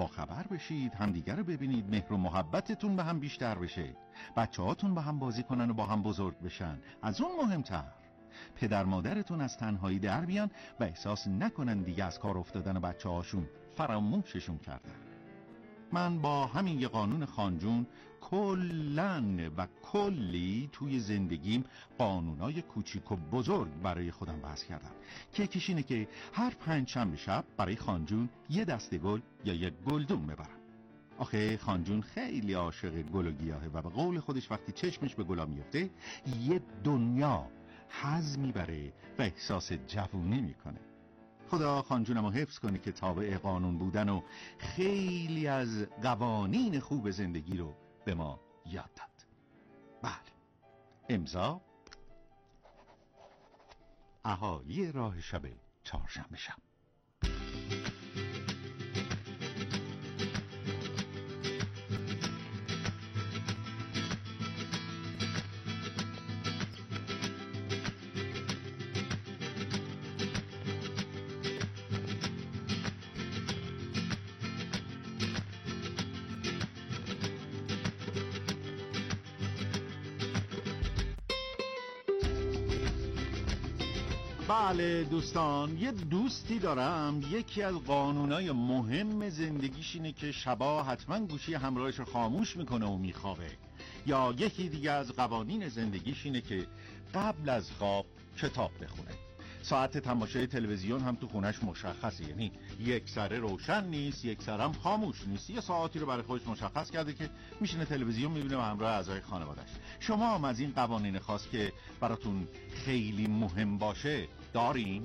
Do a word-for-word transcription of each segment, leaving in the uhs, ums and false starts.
با خبر بشید، همدیگر رو ببینید، مهر و محبتتون به هم بیشتر بشه، بچه هاتون با هم بازی کنن و با هم بزرگ بشن. از اون مهمتر پدر مادرتون از تنهایی در بیان و احساس نکنن دیگه از کار افتادن بچه هاشون فراموششون کردن. من با همین یه قانون خانجون کلن و کلی توی زندگیم قانونای کوچیک و بزرگ برای خودم وضع کردم که یکیش اینه که هر پنج شنبه شب برای خانجون یه دسته گل یا یک گلدون ببرم. آخه خانجون خیلی عاشق گل و گیاهه و به قول خودش وقتی چشمش به گلا میفته یه دنیا حظ میبره و احساس جوونی میکنه. خدا خانجونمو حفظ کنه که تابع قانون بودن و خیلی از قوانین خوب زندگی رو به ما یاد داد. بله، امضا اهالی راه شب چهارشنبه شب. بله دوستان، یه دوستی دارم یکی از قانونای مهم زندگیش اینه که شبا حتما گوشی همراهش رو خاموش میکنه و میخوابه. یا یکی دیگه از قوانین زندگیش اینه که قبل از خواب کتاب بخونه. ساعت تماشای تلویزیون هم تو خونش مشخصه، یعنی یک سره روشن نیست یک سره هم خاموش نیست. یه ساعتی رو برای خودش مشخص کرده که میشینه تلویزیون میبینه و همراه اعضای خانواده‌اش. شما هم از این قوانین خاص که براتون خیلی مهم باشه دارین؟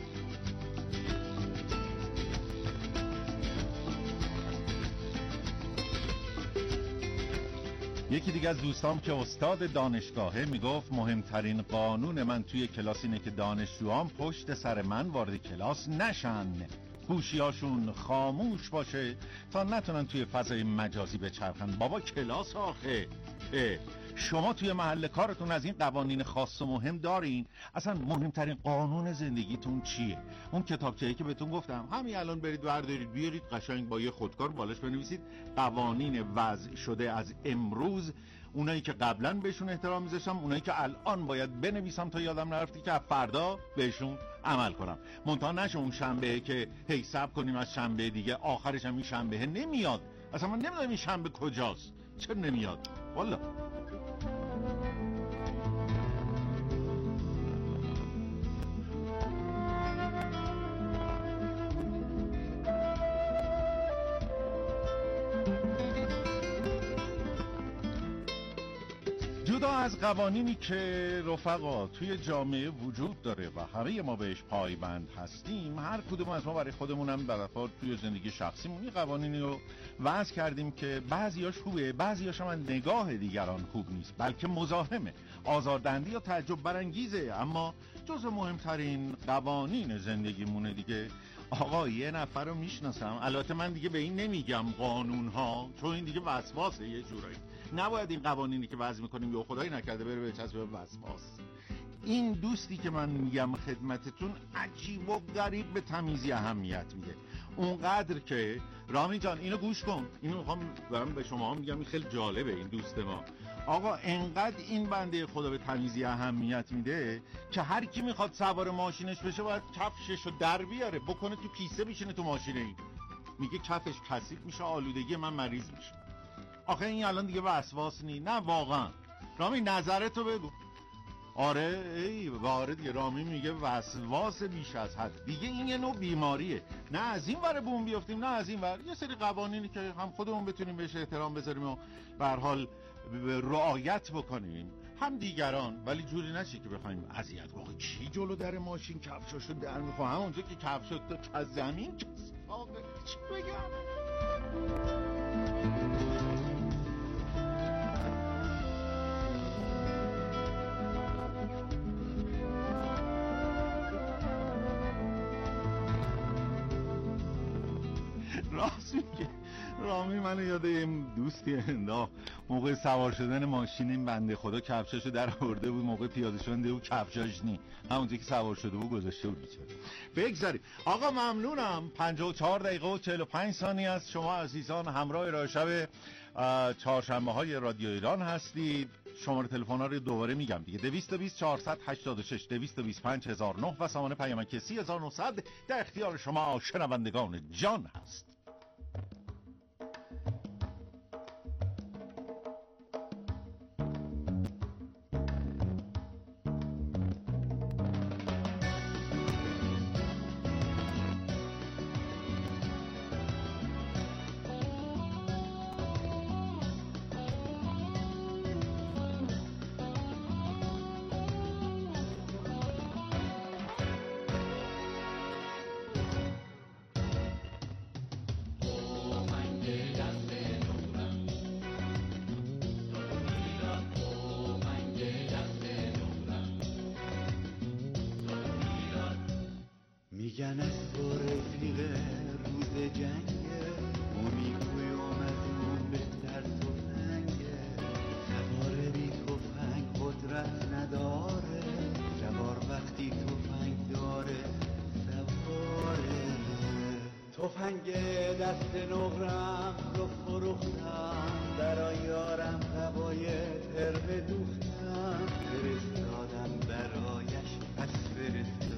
یکی دیگه از دوستام که استاد دانشگاهه میگفت مهمترین قانون من توی کلاس اینه که دانشجوام پشت سر من وارد کلاس نشن، گوشیاشون خاموش باشه تا نتونن توی فضای مجازی بچرخن. بابا کلاس آخه. شما توی محل کارتون از این قوانین خاص و مهم دارین؟ اصلا مهمترین قانون زندگیتون چیه؟ اون کتابچه‌ای که بهتون گفتم همین الان برید بردارید بیارید، قشنگ با یه خودکار بالاش بنویسید قوانین وضع شده از امروز، اونایی که قبلا بهشون احترام میذاشتم، اونایی که الان باید بنویسم تا یادم نرفته که فردا بهشون عمل کنم. منتها نشه اون شنبه که هی صبر کنیم از شنبه دیگه آخرش هم این شنبه نمیاد. اصلا من نمیدونم این شنبه کجاست، چرا نمیاد والا. جدا از قوانینی که رفقا توی جامعه وجود داره و همه ما بهش پایبند هستیم، هر کدوم از ما برای خودمونم در واقع توی زندگی شخصیمون این قوانینی رو وضع کردیم که بعضیاش خوبه، بعضیاش هم نگاه دیگران خوب نیست، بلکه مزاحمه، آزاردهنده یا تعجب برانگیزه، اما جزو مهمترین قوانین زندگیمونه دیگه. آقا یه نفر رو میشناسم، البته من دیگه به این نمیگم قانون ها چون این دیگه وسواسه، یه جورایی نباید این قوانینی که وضع میکنیم یا خدایی نکرده بره به چسب وسواس. این دوستی که من میگم خدمتتون عجیب و غریب به تمیزی اهمیت میده، اونقدر که رامی جان اینو گوش کن، اینو میخوام برام به شما میگم، این خیلی جالبه. این دوست ما آقا انقدر این بنده خدا به تمیزی اهمیت میده که هر کی میخواد سوار ماشینش بشه باید کفشش رو در بیاره بکنه تو کیسه بشینه تو ماشین. این میگه کفش کثیف میشه، آلودگی من مریض میشه. آخه این الان دیگه وسواس نی؟ نه واقعا. رامی نظرتو بگو. آره ای وارد دیگه. رامی میگه وسواس بیش از حد دیگه، این یه نوع بیماریه. نه از این ور بوم بیافتیم نه از این ور. یه سری قوانینی که هم خودمون بتونیم بهش احترام بذاریم و به هر حال رعایت بکنیم هم دیگران، ولی جوری نشه که بخوایم اذیت کنیم. کی جلو در ماشین کفشاشو در میخوام همونجا که کفشات تا زمین کسی آقا چی بگم. راست میگی رامی منو یاد این دوستی انداخت. موقع سوار شدن ماشین این بنده خدا کفشاشو در آورده بود، موقع پیاده شدن بود کفشاش نی، همونجا که سوار شده بود گذاشته بود بیچاره. بگذاریم آقا، ممنونم. پنجاه و چهار دقیقه و چهل و پنج ثانیه است. شما عزیزان همراه راه شب چهارشنبه های رادیو ایران هستید. شماره تلفن ها رو دوباره میگم دیگه: دویست و بیست چهارصد و هشتاد و شش، دویست و بیست پنج هزار و نه و سامانه پیامک سی هزار و نهصد در اختیار شما شنوندگان جان هست. میگن از تو رفیق روز جنگه، اونیکوی اومدون بهتر توفنگه، سواره بی توفنگ قدرت نداره، سوار وقتی توفنگ داره سواره. توفنگ دست نقرم رو فروختم، برای یارم هوای تربه دوختم، فرستادم برایش پس فرستاد.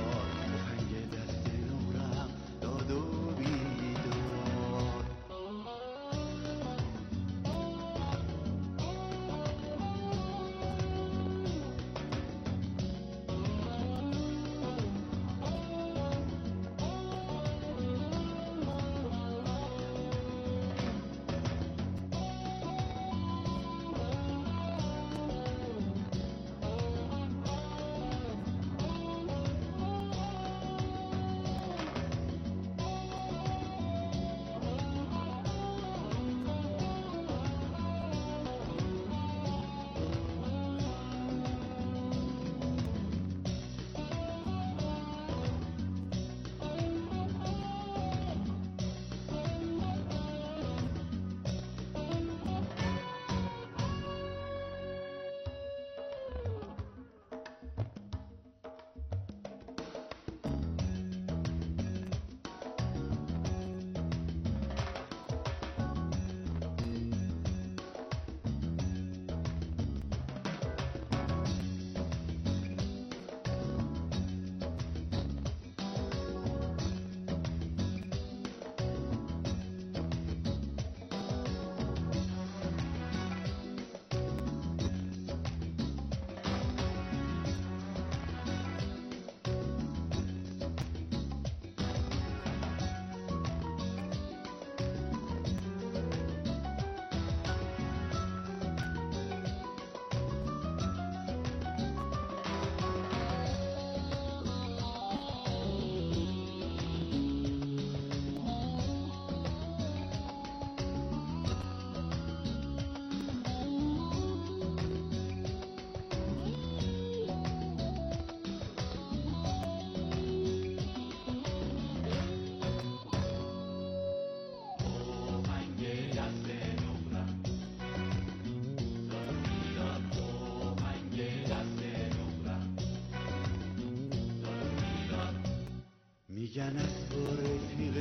میگن از تو رفیق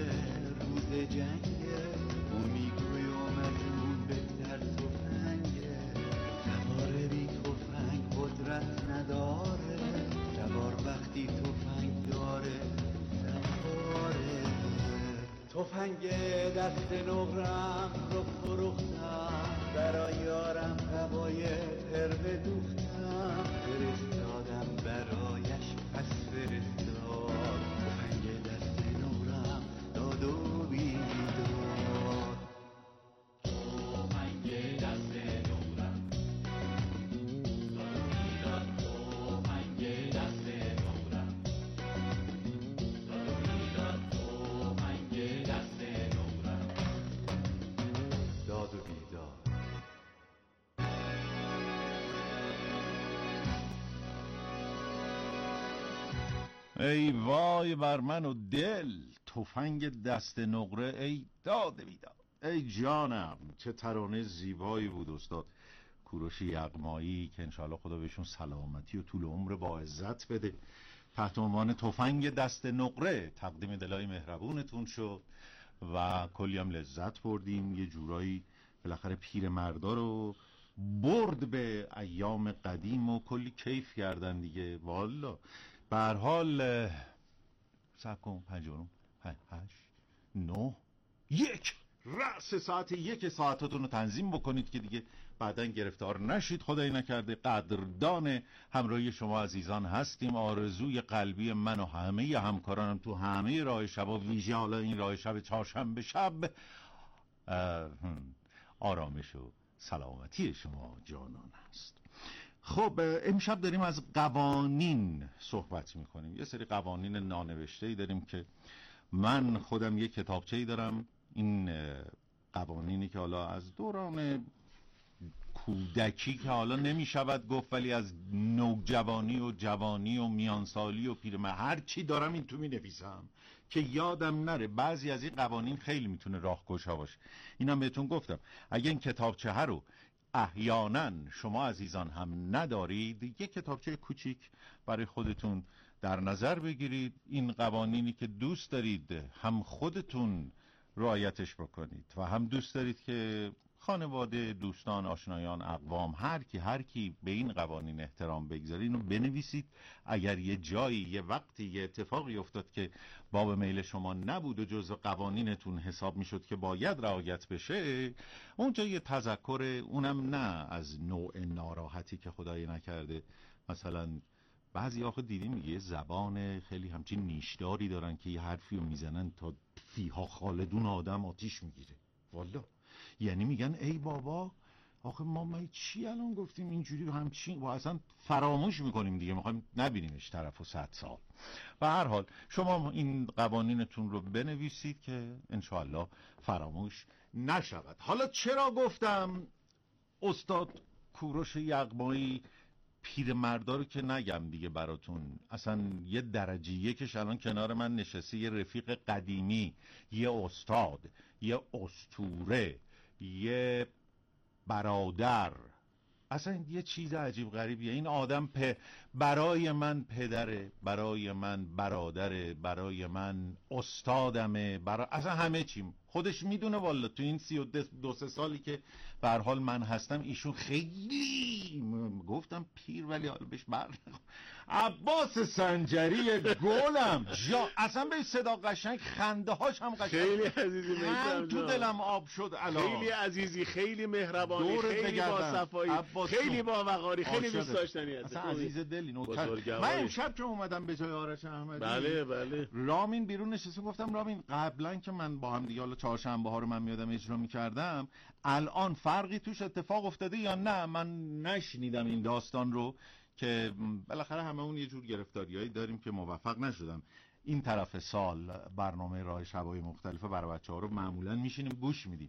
روز جنگه، اونیکوی اومدون بهتر توفنگه، سواره بی توفنگ قدرت نداره، سوار وقتی توفنگ داره سواره. توفنگ دست نقرم رو فروختم، برای یارم هوای تربه دوختم، فرستادم برایش پس فرستاد. توفنگ دست نقرم داد و بیداد، توفنگ دست نقرم داد و بیداد، توفنگ دست نقرم داد و بیداد، توفنگ دست نقرم داد و بیداد. ای وای بر من و دل، تفنگ دست نقره ای داد بیداد. ای جانم چه ترانه زیبایی بود استاد کوروش یغمایی که انشاءالله خدا بهشون سلامتی و طول عمر با عزت بده. تحت عنوان تفنگ دست نقره تقدیم دلای مهربونتون شد و کلی هم لذت بردیم. یه جورایی بالاخره پیر مردا رو برد به ایام قدیم و کلی کیف کردن دیگه. والا به هر حال صبر کن پنجانم هشت نه یک رأس ساعت یک ساعتاتون رو تنظیم بکنید که دیگه بعداً گرفتار نشید. خدایی نکرده. قدردان همراهی شما عزیزان هستیم. آرزوی قلبی من و همه همکارانم تو همه راه شب و ویژه حالا این راه شب چهارشنبه شب آرامش و سلامتی شما جانان است. خب امشب داریم از قوانین صحبت میکنیم. یه سری قوانین نانوشته‌ای داریم که من خودم یه کتابچه‌ای دارم. این قوانینی که حالا از دوران کودکی که حالا نمیشود گفت ولی از نوجوانی و جوانی و میانسالی و پیرمرد هر چی دارم این تو می نویسم که یادم نره. بعضی از این قوانین خیلی میتونه راهگشا باشه. اینم بهتون گفتم اگه این کتابچه ها رو احیانا شما عزیزان هم ندارید یک کتابچه کوچیک برای خودتون در نظر بگیرید. این قوانینی که دوست دارید هم خودتون رعایتش بکنید و هم دوست دارید که خانواده، دوستان، آشنایان، اقوام هر کی هر کی به این قوانین احترام بگذاره اینو بنویسید. اگر یه جایی یه وقتی یه اتفاقی افتاد که باب میل شما نبود و جزء قوانینتون حساب میشد که باید رعایت بشه، اونجا یه تذکر، اونم نه از نوع ناراحتی که خدایی نکرده مثلا بعضی آخه دیدیم میگه زبان خیلی همچین نیشداری دارن که یه حرفی رو میزنن تا فیها خالدون آدم آتیش میگیره. والا یعنی میگن ای بابا آخه ما ما چی الان گفتیم اینجوری همچین و اصلا فراموش میکنیم دیگه، میخوایم نبینیمش طرف و صد سال. به هر حال شما این قوانینتون رو بنویسید که انشاءالله فراموش نشود. حالا چرا گفتم استاد کوروش یغمایی پیرمردا رو که نگم دیگه براتون، اصلا یه درجه یکش الان کنار من نشسته، یه رفیق قدیمی، یه استاد، یه اسطوره، یه برادر، اصلا یه چیز عجیب غریبیه. این آدم پ... برای من پدره، برای من برادره، برای من استادمه، برای اصلا همه چیم. خودش میدونه والا تو این سی و دو سه سالی که به هر حال من هستم ایشون خیلی گفتم پیر ولی حالا بهش بر عباس سنجری گلم جا اصلا به صدا قشنگ، خنده هاش هم قشنگ، خیلی عزیزی من تو دلم آب شد الان. خیلی عزیزی، خیلی مهربانی، خیلی با صفایی، خیلی با وقاری، خیلی دوست داشتنی هست. اصلا عزیز دلی نوکر. من امشب که اومدم به جای آرش احمدی بله بله رامین بیرون نشسته، گفتم رامین قبلا که من با هم دیگه حالا چهارشنبه ها رو من میادم اجرا میکردم الان فرقی توش اتفاق افتاده یا نه؟ من نشنیدم این داستان رو که بالاخره همه اون یه جور گرفتاریایی داریم که موفق نشدم. این طرف سال برنامه راه شبای مختلفه برای بچه‌ها رو معمولا میشینیم گوش میدیم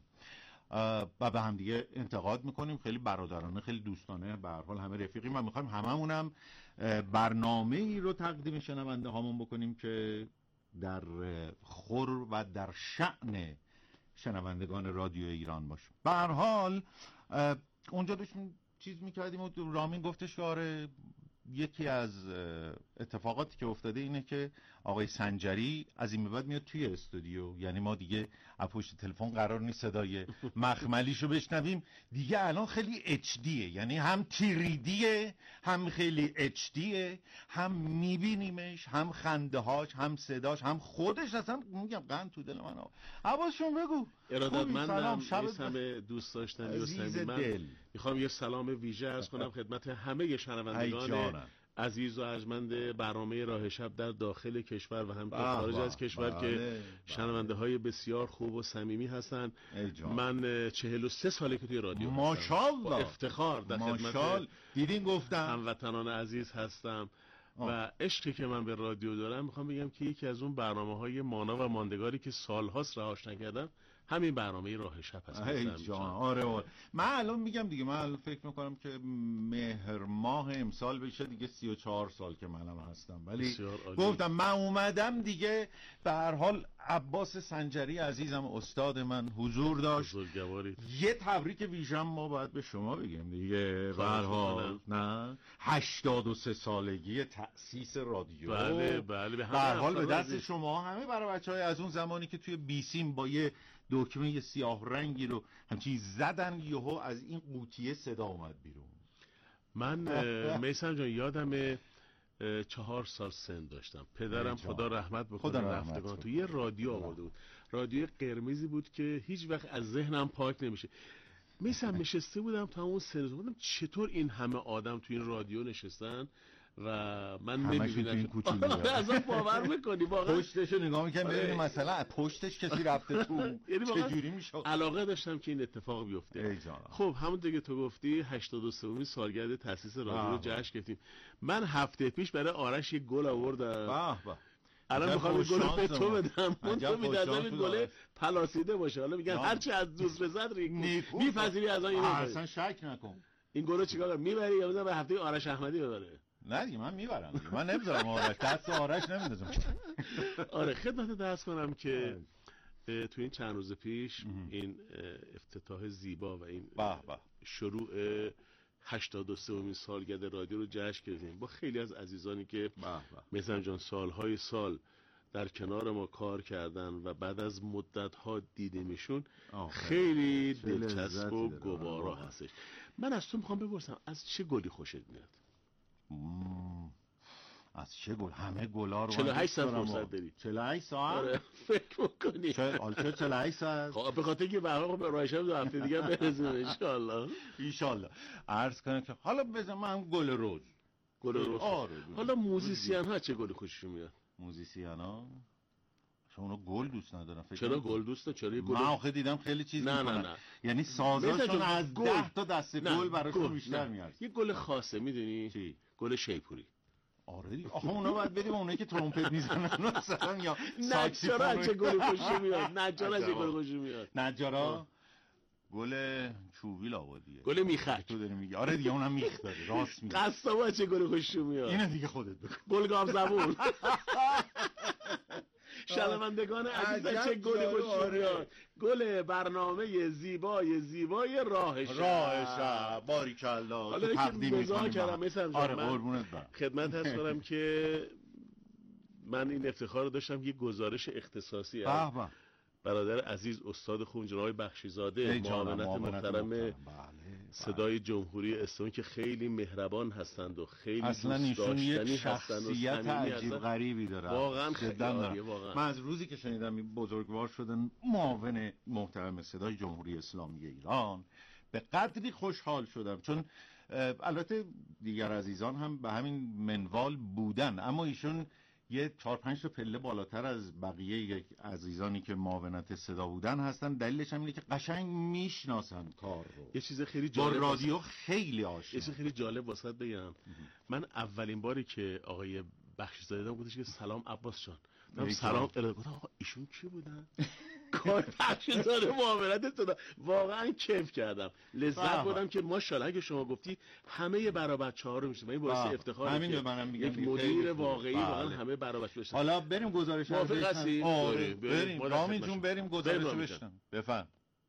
و به هم دیگه انتقاد میکنیم، خیلی برادرانه، خیلی دوستانه، به هر حال همه رفیقیم و میخوایم هممونم برنامه‌ای رو تقدیم شنونده هامون بکنیم که در خور و در شأن شنوندگان رادیو ایران باشه. به هر حال اونجا داشتیم چیز میکردیم و رامین گفتش که آره یکی از اتفاقاتی که افتاده اینه که آقای سنجری از این به بعد میاد توی استودیو، یعنی ما دیگه از پشت تلفن قرار نیست صدای مخملیشو بشنویم دیگه. الان خیلی اچ دیه، یعنی هم تیریدیه هم خیلی اچ دیه، هم میبینیمش، هم خنده هاش، هم صداش، هم خودش. اصلا میگم قند تو دل من. عباسشون بگو. ارادتمندم، نیست همه دوست داشتنی و صمیمی. من میخوام یه سلام ویژه عرض کنم خدمت همه شنوندگان عزیز و ارجمند برنامه راه شب در داخل کشور و هم در خارج از کشور بله، که بله. شنونده های بسیار خوب و صمیمی هستن. من چهل و سه ساله که توی رادیو هستم، ماشاءالله، افتخار در خدمت دیدین گفتم هموطنان عزیز هستم آه. و عشقی که من به رادیو دارم، میخوام بگم که یکی از اون برنامه‌های مانا و ماندگاری که سال‌هاست رهاش نکردم همین برنامه راه شب هست. آره آره. من الان میگم دیگه، من الان فکر میکنم که مهر ماه امسال بشه دیگه سی و چهار سال که منم هستم، ولی گفتم من اومدم دیگه. به هر حال عباس سنجری عزیزم استاد من حضور داشت. بزرگواری. یه تبریک ویژه ما باید به شما بگیم دیگه. به هر حال نه هشتاد و سه سالگی تأسیس رادیو. بله بله. به هر حال به دست شما همه، برای بچهای از اون زمانی که توی بیسیم با یه دکمه سیاه رنگی رو همچین زدن، یهو از این قوطیه صدا اومد بیرون. من میثم جان یادم چهار سال سن داشتم. پدرم خدا رحمت بکنه رفتگان تو یه رادیو آورده بود، رادیو قرمزی بود که هیچ وقت از ذهنم پاک نمیشه. میثم نشسته بودم تا اون سن بودم چطور این همه آدم تو این رادیو نشستن و من نمی‌بینم. اصلا باور می‌کنی واقعا پشتشو نگاه می‌کنم ببینیم مثلا پشتش کسی رفته تو چه جوری میشه. علاقه داشتم که این اتفاق بیفته. خب همون دیگه تو گفتی هشتاد و سومین سالگرد تأسیس رادیو رو جشن گرفتیم. من هفته پیش برای آرش یه گل آوردم. به به. الان می‌خوام گل به تو بدم. من تو می‌دادم این گل پلاسیده باشه. حالا میگن هر چی از دوست بزد می‌پذیری از اون. اصلا شک نکن. این گل رو چیکار می‌بری یا می‌ذاری به هفته آرش احمدی ببره؟ نه دیگه من میبرم دیگه. من نمیذارم آرش دست آرش نمیندازم. آره خدمت درس کنم که تو این چند روز پیش این افتتاح زیبا و این شروع هشتاد و سومین سالگرد رادیو رو جشن گرفتیم با خیلی از عزیزانی که مثلا جان سالهای سال در کنار ما کار کردن و بعد از مدت‌ها دیدیمشون. خیلی دلچسب و گوارا هستش. من از تو میخوام بپرسم از چه گلی خوشت میاد؟ از چه گل؟ همه گلا رو چهل و هشت ساعت فرصت داری. چهل و هشت ساعت؟ آره فکر می‌کنی. چه آلچه چهل و هشت ساعت؟ خب به خاطر که برنامه به راه شب دو هفته دیگه برسیم ان شاء الله. ان شاء الله. عرض کنم که حالا بزن من گل روز. گل روز. آره. حالا موزیسین ها چه گلی خوششون میاد؟ موزیسین ها شما اونو گل دوست ندارن. فکر چرا گل دوست ندارن؟ چرا گل؟ من آخه دیدم خیلی چیز نه میکنن. نه نه. یعنی سازاشون از ده تا دسته گل براشون بیشتر میاد. یه گل خاصه میدونی؟ چی؟ گل شیپوری. آره دیگه. آخه اونا باید بریم اونایی که ترومپت میزنن مثلا یا نجارا چه گل خوشی میاد. نجارا چه گل خوشی میاد. نجارا گل چوبی لاودیه. گل میخک. تو داری میگی. آره دیگه اونم میخ داره. راست میگی. قصابا چه گل خوشی میاد. اینو دیگه خودت بگو. گل گاو زبون. شنوندگان عزیز چه گل خوشی میاد. گل برنامه زیبای زیبای راه شب. راه شب باریکالله. حالا تقدیم می‌کنم مثلا آره قربونت برم. خدمت هست کنم که من این افتخار رو داشتم یه گزارش اختصاصی از برادر عزیز استاد خوب جناب بخشیزاده معاونت محترم صدای جمهوری اسلامی که خیلی مهربان هستند و خیلی دوست داشتنی هستند و شخصیت عجیب غریبی داره. واقعا خیلی واقعا. من از روزی که شنیدم بزرگوار شدن معاون محترم صدای جمهوری اسلامی ایران به قدری خوشحال شدم، چون البته دیگر عزیزان هم به همین منوال بودن، اما ایشون یه چهار پنج تا پله بالاتر از بقیه یک عزیزانی که معاونت صدا بودن هستن. دلیلش هم اینه که قشنگ میشناسن کار رو. یه چیز خیلی جالب با رادیو خیلی آشنا. یه چیز خیلی جالب واسط بگم. من اولین باری که آقای بخشیزاده دیدم گفتش که سلام عباس جان. گفتم سلام. گفتم آقا ایشون کی بودن؟ کار بخشیزاده معاونت صدا. واقعا کیف کردم. لذت بردم که ماشاءالله اگه شما گفتی همه برا بچه‌ها رو میشه. این باعث افتخاره. همین منم میگم. یک مدیر واقعی واقعا همه برا بچه‌ها بشه. حالا بریم گزارش رو بشنویم. آره بریم. رامین جون بریم گزارش رو بشنویم. بفهم.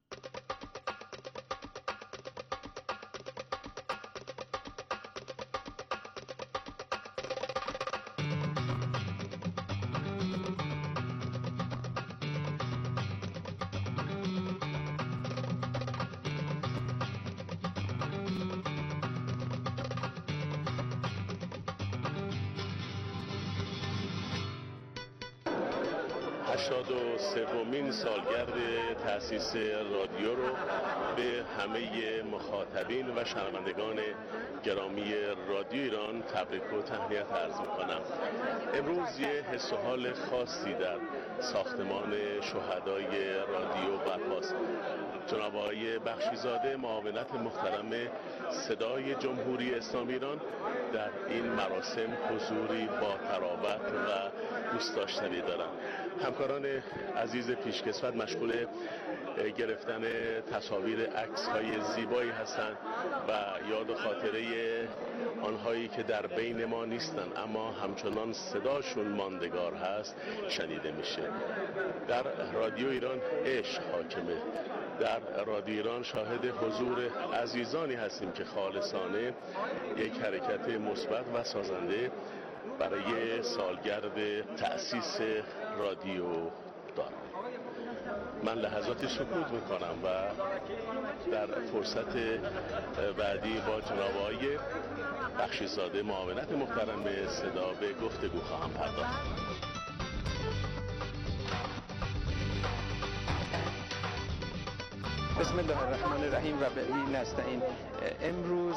هشتاد و سومین سالگرد تأسیس رادیو رو به همه مخاطبین و شنوندگان گرامی رادیو ایران تبریک و تهنیت عرض می‌کنم. امروز یه حس و حال خاصی در ساختمان شهدای رادیو برپاست. جناب آقای بخشیزاده معاونت محترم صدای جمهوری اسلامی ایران در این مراسم حضوری با تراوت و دوست داشتنی دارند. همکاران عزیز پیشکسوت مشغول گرفتن تصاویر عکس‌های زیبایی هستند و یاد و خاطره آنهایی که در بین ما نیستند اما همچنان صداشون ماندگار هست شنیده میشه. در رادیو ایران عشق حاکمه. در رادیو ایران شاهد حضور عزیزانی هستیم که خالصانه یک حرکت مثبت و سازنده برای سالگرد تأسیس رادیو دارم. من لحظاتی سکوت میکنم و در فرصت بعدی با جناب آقای بخشیزاده معاونت محترم صدا به گفتگو خواهم پرداخت. بسم الله الرحمن الرحیم و به نستعین. امروز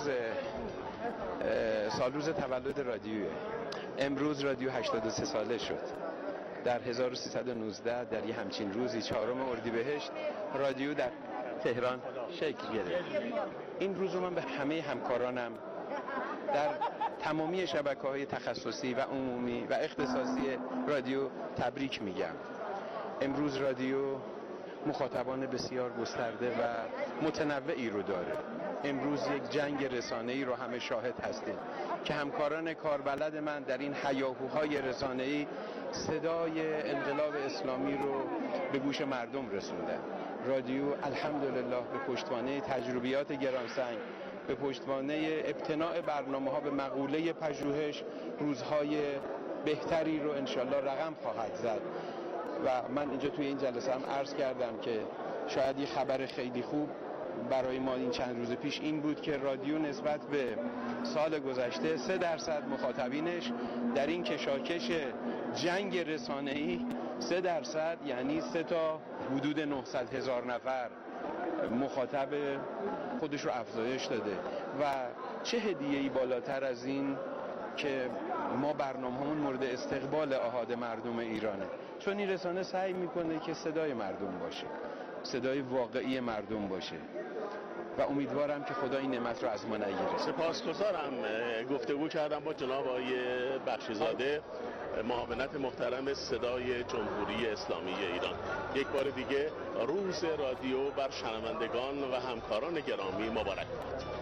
سال روز تولد رادیوه. امروز رادیو هشتاد و سه ساله شد. در هزار و سیصد و نوزده در یه همچین روزی چهارم اردیبهشت رادیو در تهران شکل گرفت. این روز رو من به همه همکارانم در تمامی شبکه‌های تخصصی و عمومی و اختصاصی رادیو تبریک میگم. امروز رادیو مخاطبان بسیار گسترده و متنوعی رو داره. امروز یک جنگ رسانه‌ای رو همه شاهد هستیم که همکاران کاربلد من در این هیاهوهای رسانه‌ای صدای انقلاب اسلامی رو به گوش مردم رسوندن. رادیو الحمدلله به پشتوانه تجربیات گرانسنگ، به پشتوانه ابتناع برنامه‌ها به مقوله پژوهش روزهای بهتری رو انشالله رقم خواهد زد. و من اینجا توی این جلسه هم عرض کردم که شاید یه خبر خیلی خوب برای ما این چند روز پیش این بود که رادیو نسبت به سال گذشته سه درصد مخاطبینش در این کشاکش جنگ رسانه‌ای سه درصد یعنی سه تا حدود نهصد هزار نفر مخاطب خودش رو افزایش داده و چه هدیه‌ای بالاتر از این که ما برنامه‌مون مورد استقبال احاد مردم ایرانه. چون این رسانه سعی میکنه که صدای مردم باشه، صدای واقعی مردم باشه و امیدوارم که خدا این نعمت رو از ما نگیره. سپاسگزارم. گفتگو کردم با جناب آقای بخشیزاده معاونت محترم صدای جمهوری اسلامی ایران. یک بار دیگه روز رادیو بر شنوندگان و همکاران گرامی مبارک باد.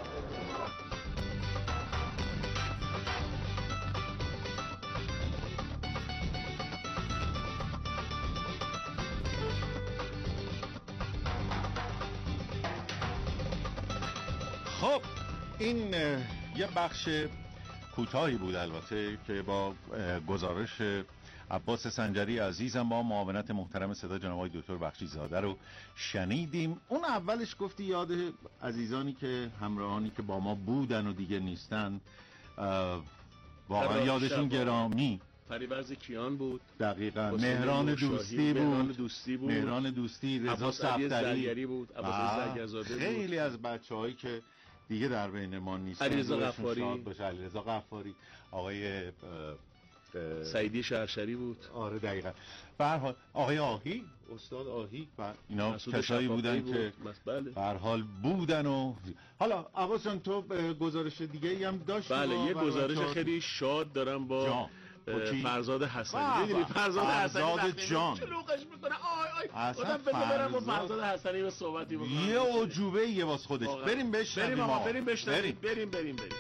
خب این یه بخش کوتاهی بود البته که با گزارش عباس سنجری عزیزم با معاونت محترم صدا جناب آقای دکتر بخشیزاده رو شنیدیم. اون اولش گفتی یاد عزیزانی که همراهانی که با ما بودن و دیگه نیستن واقعا یادشون گرامی. فریبرز کیان بود، دقیقاً مهران دوستی بود، مهران دوستی بود، مهران دوستی، رضا صفدری بود، عباس زرگرزاده بود، خیلی از بچه‌هایی که دیگه در بین ما نیستن. علیرضا غفاری، علیرضا غفاری، آقای سعیدی شهرشری بود. آره دقیقاً. به هر حال آقای آهی، استاد آهی و اینا کسایی بودن بود. که بله. به هر حال بودن و حالا عباس جان تو گزارش دیگه ای هم داشتی؟ بله یه گزارش خیلی شاد دارم با جان. فرزاد حسنی. میدونی فرزاد حسنی فرزاد جان شلوغش میکنه. آی آی آدم بذار برم با فرزاد حسنی به صحبتی بکنم. یه عجوبه یه واسه خودش. بریم بشنویم. بریم آقا بریم بشنویم. بریم بریم بریم.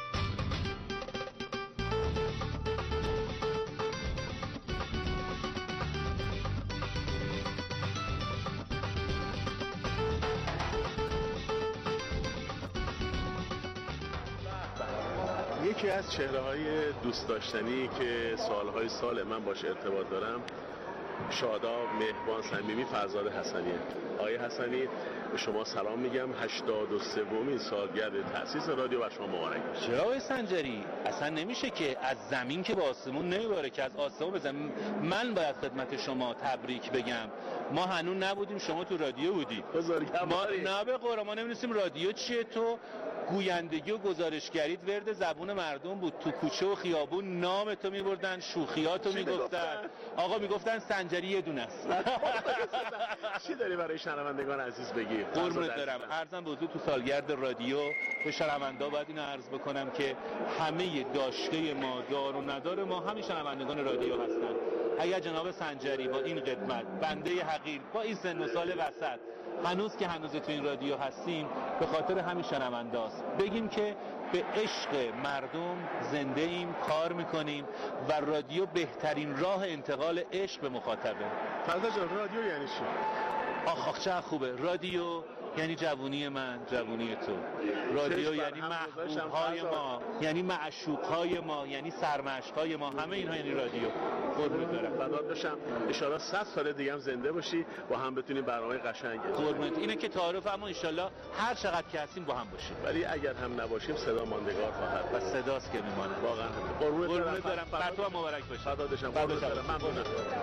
یکی از چهره‌های دوست داشتنی که سالهای سال من باش ارتباط دارم شاداب، مهربان، صمیمی فرزاد حسنیه. آقای حسنی به شما سلام میگم. هشتاد و سومین سالگرد تأسیس رادیو بر شما مبارک. چرا آقای سنجری؟ اصلا نمیشه که از زمین که به آسمون نمیباره که از آسمون به زمین. من باید خدمت شما تبریک بگم. ما هنوز نبودیم، شما تو رادیو بودی. ما نه به قرآن ما نمی‌دونستیم رادیو چیه. تو گویندگی و گزارشگریت ورد زبون مردم بود. تو کوچه و خیابون نام تو میبردن، شوخیاتو میگفتن. آقا میگفتن سنجری یه دونه است. چی داری برای شنوندگان عزیز بگی. قربونت برم. عرضم به حضور تو سالگرد رادیو به شنوندا باید اینو عرض بکنم که همه داشته ما، دار و ندار ما همین شنوندگان رادیو هستن. اگر جناب سنجری با این قدمت، بنده حقیر با این سن و سال وسط، هنوز که هنوز تو این رادیو هستیم به خاطر همین شنونداست. بگیم که به عشق مردم زنده ایم، کار میکنیم و رادیو بهترین راه انتقال عشق به مخاطبه. فردا جان رادیو یعنی چی؟ آخ آخ چه خوبه. رادیو یعنی جوونی من، جوونی تو. رادیو یعنی محبوب‌های ما، یعنی معشوق‌های ما، یعنی سرمشق‌های ما، همه اینها یعنی رادیو. قربونت برم. فدات بشم. ان شاءالله صد سال دیگه هم زنده باشی و هم بتونیم برنامه قشنگی. قربونت. اینه که تعارف، اما ان شاءالله هر چقدر که هستیم با هم باشیم. ولی اگر هم نباشیم صدا ماندگار خواهد. و صداست که میمونه. واقعا. قربونت برم. بر تو مبارک باشه. فدات بشم. ممنونم.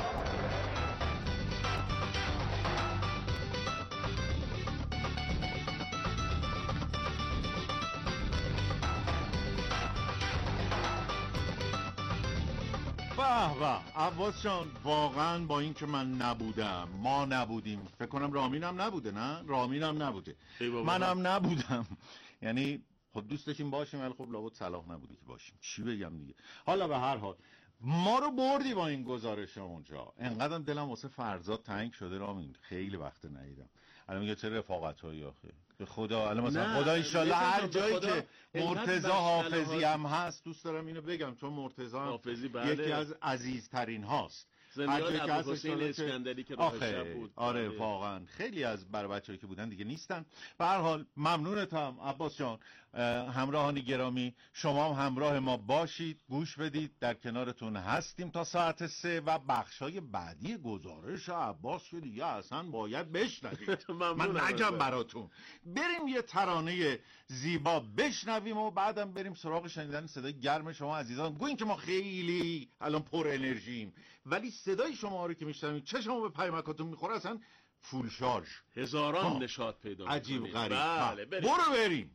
به به عباس جان، واقعا با این که من نبودم، ما نبودیم، فکر کنم رامین هم نبوده، نه رامین هم نبوده، منم نبودم، یعنی خب دوست داشتیم باشیم ولی خب لابد صلاح نبوده که باشیم، چی بگم دیگه. حالا به هر حال ما رو بردی با این گزارش اونجا. انقدرم دلم واسه فرزاد تنگ شده رامین، خیلی وقت ندیدم. الان میگه چه رفاقتایی آخه به خدا. الان مثلا خدا ان شاءالله هر جایی که مرتضی حافظی هم هست، دوست دارم اینو بگم چون مرتضی حافظی یکی از عزیزترین هاست. زندان ابوالحسین اسکندری که راه شب بود. آره واقعا خیلی از بر بچه‌ای که بودن دیگه نیستن. به هر حال ممنونتم عباس جان. همراهان گرامی، شما هم همراه ما باشید، گوش بدید، در کنارتون هستیم تا ساعت سه و بخشای بعدی گزارش عباس که دیگه اصلا باید بشنوید. من نگم براتون. بریم یه ترانه زیبا بشنویم و بعدم بریم سراغ شنیدن صدای گرم شما عزیزان. گوییم که ما خیلی الان پر انرژیم، ولی صدای شما رو که میشنویم چشمو به پیمکاتون میخوره، اصلا فول شارژ، هزاران نشاط پیدا می‌کنید. عجیب غریب. بله بریم. برو بریم.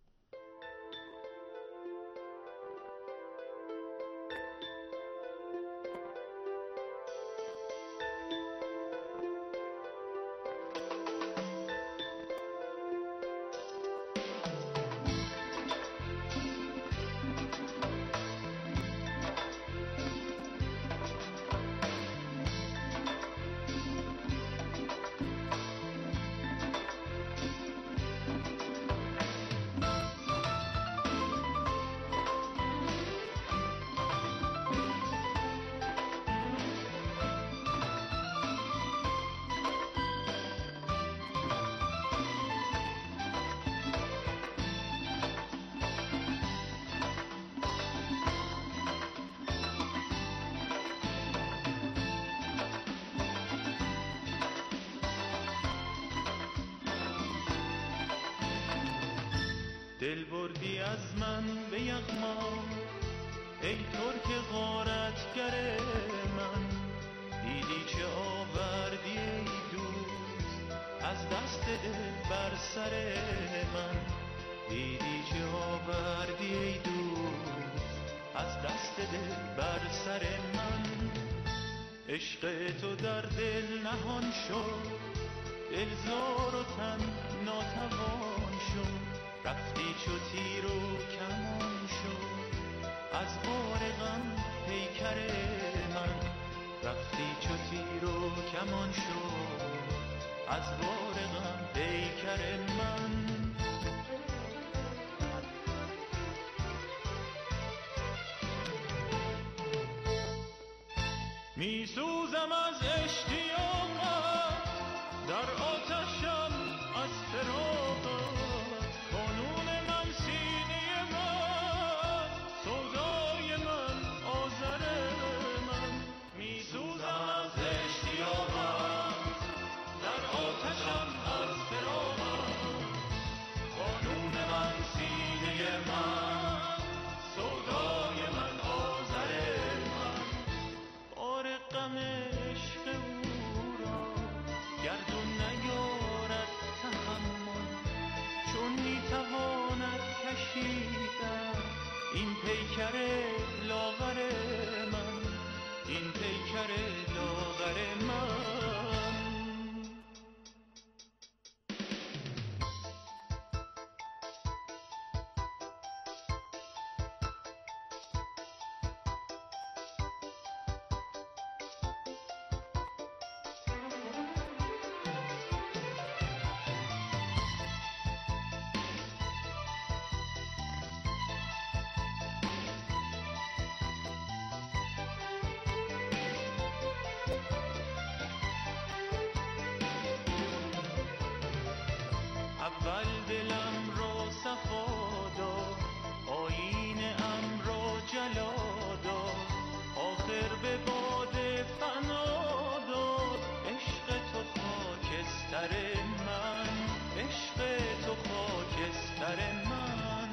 دل بردی از من به یغما، ای ترک غارتگر من، دیدی چه آوردی ای دوست از دست دل بر سر من، دیدی چه آوردی ای دوست از دست دل بر سر من. عشق تو در دل نهان شد، دل زار و تن ناتوان شد، رفتی چو تیر و کمان شد از بار غم پیکر من، رفتی چو تیر و کمان شد از بار غم پیکر من. می سوزم از اشتیاقت، در آتشم از فراقت، قانون من سینه من، سودای من آذر من. می سوزم از اشتیاقت، در آتشم از فراقت، قانون من سینه من، سودای من آذر من. بار غم عشق او را گردون نیارد تحمل، چون میتواند کشیدن این پیکر لاغر من، این پیکر لاغر من. اول دلم رو صفا داد، آیین ام را جلا داد، آخر به باد فنا داد. عشق تو خاکستر من، عشق تو خاکستر من.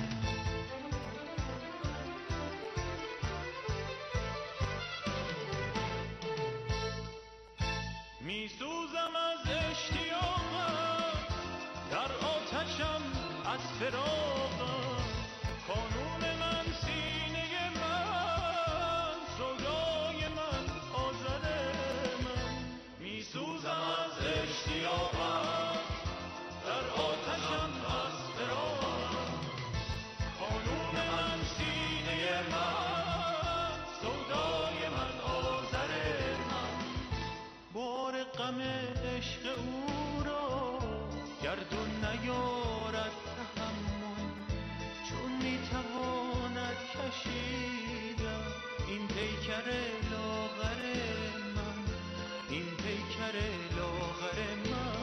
می سوزم از اشتیاقم، در آتشم از فراقم. قانون من سینه من، سودای من آزر من. می سوزم از اشتیاقم، در آتشم از فراقم. قانون من سینه من، سودای من آزر من. بار غم عشق او را گردون نیارد تحمل، چون میتواند کشیدن این پیکر لاغر من، این پیکر لاغر من.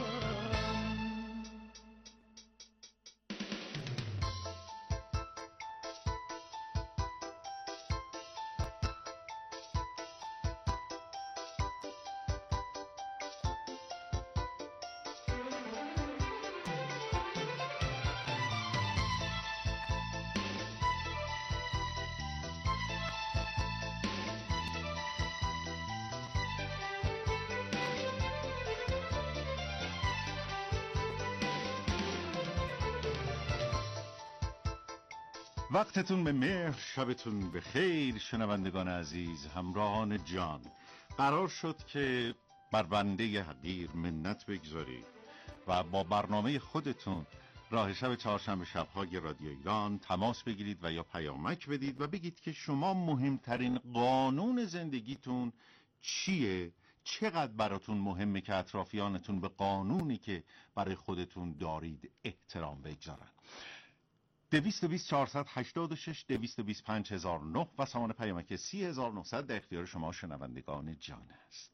وقتتون به مهر، شبتون به خیر. شنوندگان عزیز، همراهان جان، قرار شد که بر بنده حقیر منت بگذارید و با برنامه خودتون راه شب چهارشنبه شب‌های رادیو ایران تماس بگیرید و یا پیامک بدید و بگید که شما مهمترین قانون زندگیتون چیه؟ چقدر براتون مهمه که اطرافیانتون به قانونی که برای خودتون دارید احترام بگذارن. دویست و بیست چهارصد و هشتاد و شش دویست و بیست پنج هزار و نه و سامان پیامک سی هزار و نهصد در اختیار شما شنوندگان جان است.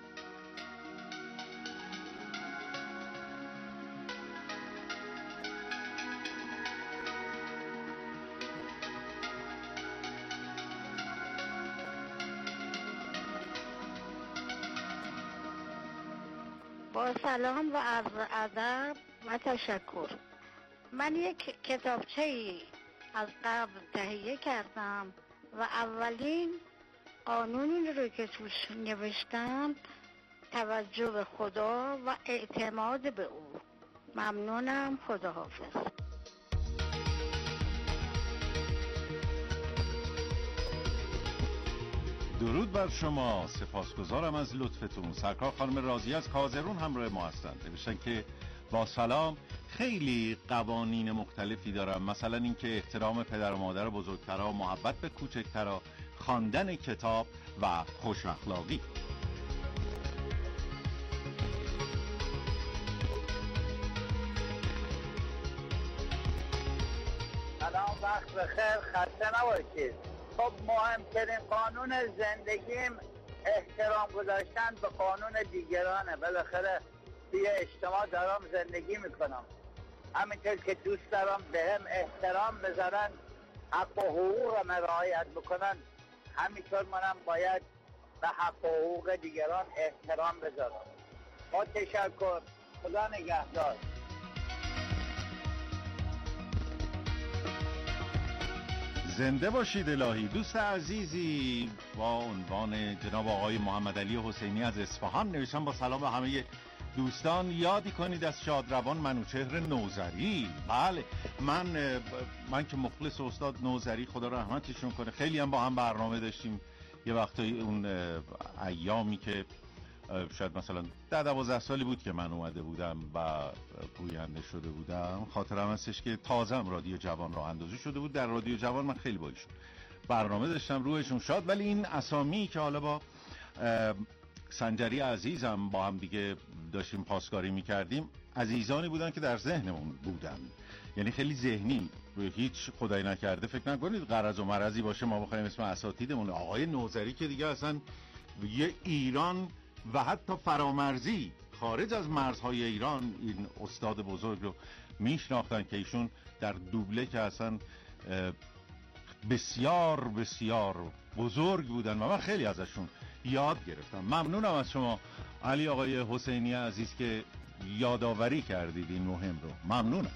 با سلام و عرض ادب و تشکر. من یک کتابچه‌ای از قبل تهیه کردم و اولین قانونی رو که توش نوشتم توجه به خدا و اعتماد به او. ممنونم. خداحافظ. درود بر شما، سپاسگزارم از لطفتون. سرکار خانم راضی از کازرون همراه ما هستند. نوشتن که با سلام، خیلی قوانین مختلفی دارم، مثلا اینکه احترام پدر و مادر بزرگترها، محبت به کوچکترها، خواندن کتاب و خوش اخلاقی. سلام، وقت بخیر، خسته نباشید. خب مهمترین قانون زندگیم احترام گذاشتن به قانون دیگرانه. بالاخره توی اجتماع دارم زندگی میکنم، همینطور که دوست دارم به هم احترام بذارن، حق و حقوق من رعایت بکنن، همینطور منم باید به حق و حقوق دیگران احترام بذارم. با تشکر، خدا نگهدار. زنده باشید الهی. دوست عزیزی با عنوان جناب آقای محمد علی حسینی از اصفهان نوشتن با سلام به همه دوستان، یادی کنید از شادروان منوچهر نوذری. بله، من من که مخلص استاد نوذری، خدا رحمتشون کنه، خیلی هم با هم برنامه داشتیم یه وقتایی، اون ایامی که شاید مثلا ده دوازده سالی بود که من اومده بودم و گوینده شده بودم. خاطرم هستش که تازم رادیو جوان راه اندازی شده بود. در رادیو جوان من خیلی با ایشون برنامه داشتم، روحشون شاد. ولی این اسامی که حالا با سنجری عزیزم با هم دیگه داشتیم پاسکاری میکردیم، عزیزانی بودن که در ذهنمون بودن، یعنی خیلی ذهنی. هیچ خدای نکرده فکر نکنید غرض و مرضی باشه ما بخوایم اسم اساتیدمون. آقای نوذری که دیگه اصلا یه ایران و حتی فرامرزی خارج از مرزهای ایران این استاد بزرگ رو میشناختن که ایشون در دوبله که اصلا بسیار بسیار بزرگ بودن و من خیلی ازشون یاد گرفتم. ممنونم از شما علی آقای حسینی عزیز که یادآوری کردید این مهم رو. ممنونم.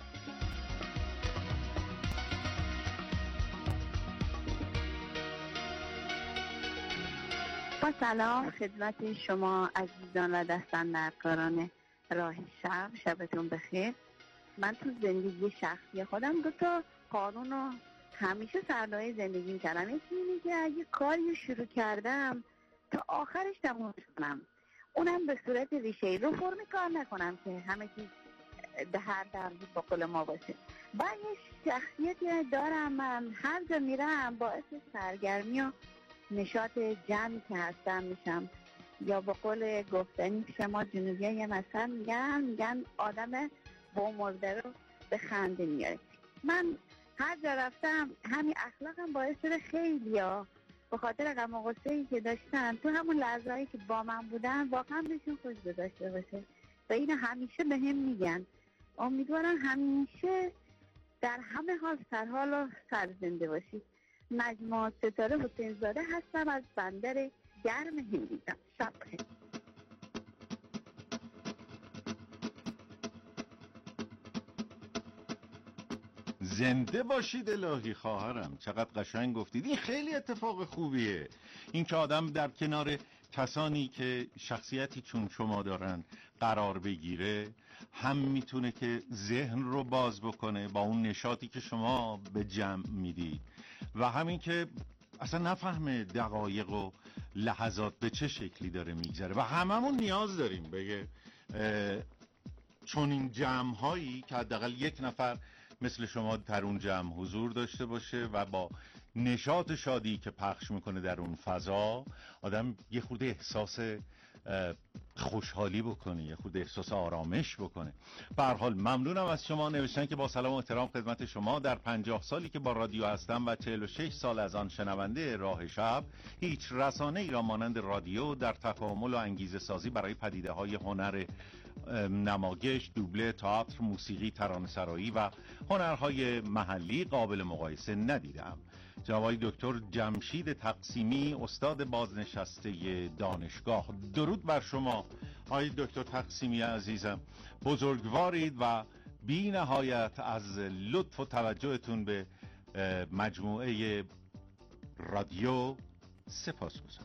با سلام خدمت شما عزیزان و دستاندرکاران راه شب، شبتون بخیر. من تو زندگی شخصی خودم دو تا قانون رو همیشه سرلایه زندگی می‌کردم. یکی اینه که اگه کاری شروع کردم تا آخرش تموم کنم، اونم به صورت ریشه‌ای رو فرمی کار نکنم که همه چیز هر درجی با قول ما باشه. و یه شخصیتی دارم، من هر جا میرم باعث سرگرمی و نشاط جمعی که هستم میشم. یا با قول گفتنی پیش ما جنوبی ها یه مثل میگن میگن آدم با مرده رو به خنده میاره. من هر جا رفتم همین اخلاقم باعث شده خیلی ها به خاطر غم و غصه‌ای که داشتن تو همون لحظه‌ای که با من بودن واقعا بهشون خوش گذشته باشه و اینو همیشه به هم میگن. امیدوارم همیشه در همه حال سرحال و سرزنده باشید. نجما ستاره حسین زاده هستم از بندر گرم هندیزم. شب بخیر. زنده باشید الهی خواهرم. چقدر قشنگ گفتید. این خیلی اتفاق خوبیه، این که آدم در کنار کسانی که شخصیتی چون شما دارن قرار بگیره، هم میتونه که ذهن رو باز بکنه با اون نشاطی که شما به جمع میدید و همین که اصلا نفهمه دقایق و لحظات به چه شکلی داره میگذره. و هممون نیاز داریم بگه چون این جمع هایی که حداقل یک نفر مثل شما در اون جمع حضور داشته باشه و با نشاط شادی که پخش میکنه در اون فضا آدم یه خورده احساس خوشحالی بکنه، یه خورده احساس آرامش بکنه. به هر حال ممنونم از شما. نوشتن که با سلام و احترام خدمت شما، در پنجاه سالی که با رادیو هستم و چهل و شش سال از آن شنونده راه شب، هیچ رسانه ای را مانند رادیو در تکامل و انگیزه سازی برای پدیده های هنر نمایش، دوبله، تئاتر، موسیقی، ترانه‌سرایی و هنرهای محلی قابل مقایسه ندیدم. جناب دکتر جمشید تقسیمی، استاد بازنشسته دانشگاه. درود بر شما آقای دکتر تقسیمی عزیزم. بزرگوارید و بی نهایت از لطف و توجهتون به مجموعه رادیو سپاسگزارم.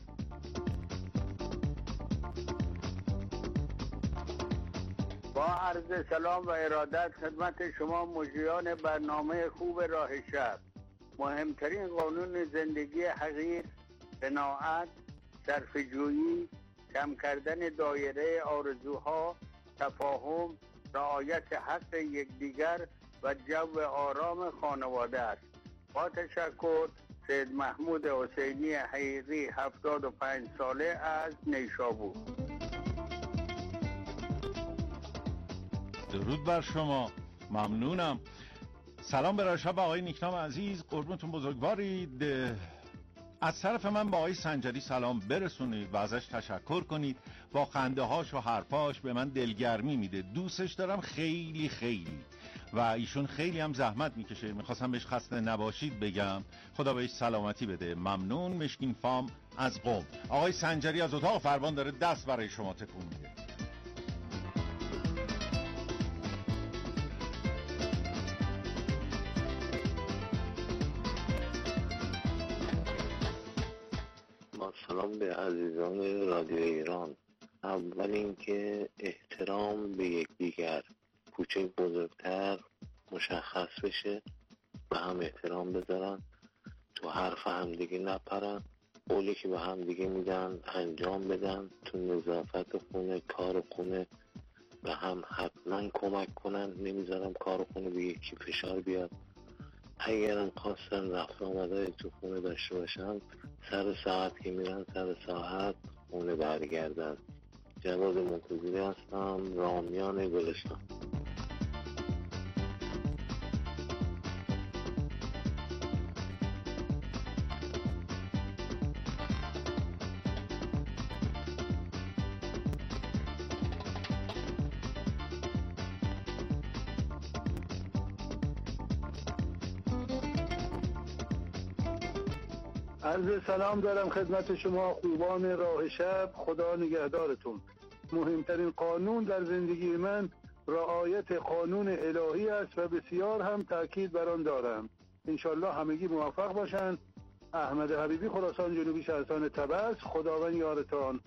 با عرض سلام و ارادت خدمت شما مجریان برنامه خوب راه شب. مهمترین قانون زندگی حقیر قناعت، صرفه‌جویی، کم کردن دایره آرزوها، تفاهم، رعایت حق یکدیگر و جو آرام خانواده است. با تشکر، سید محمود حسینی حقیقی، هفتاد و پنج ساله از نیشابور. درود بر شما. ممنونم. سلام به راه شب آقای نیکنام عزیز، قربونتون بزرگوارید. از طرف من با آقای سنجری سلام برسونید و ازش تشکر کنید. با خنده هاش و حرفاش به من دلگرمی میده. دوستش دارم خیلی خیلی و ایشون خیلی هم زحمت میکشه. میخواستم بهش خسته نباشید بگم، خدا بهش سلامتی بده. ممنون. مشکین فام از قم. آقای سنجری از اتاق فرمان داره دست برای شما تکون میده. سلام به عزیزان رادیو ایران. اول اینکه احترام به یکدیگر، کوچک بزرگتر مشخص بشه و هم احترام بذارن، تو حرف همدیگه نپرن، قولی که به همدیگه میدن انجام بدن، تو نظافت خونه، کار خونه و هم حتما کمک کنن، نمیذارم کار خونه به یکی فشار بیاد. اگرم خواستن رفت آمده تو خونه داشته باشن، سر ساعت که میرن سر ساعت خونه برگردن. جواد منتظری هستم، رامیان گلستان. عرض سلام دارم خدمت شما خوبان راه شب. خدا نگهدارتون. مهمترین قانون در زندگی من رعایت قانون الهی است و بسیار هم تاکید بر آن دارم. انشالله همگی موفق باشن. احمد حبیبی، خراسان جنوبی، شهرستان طبس. خداوند یارتان.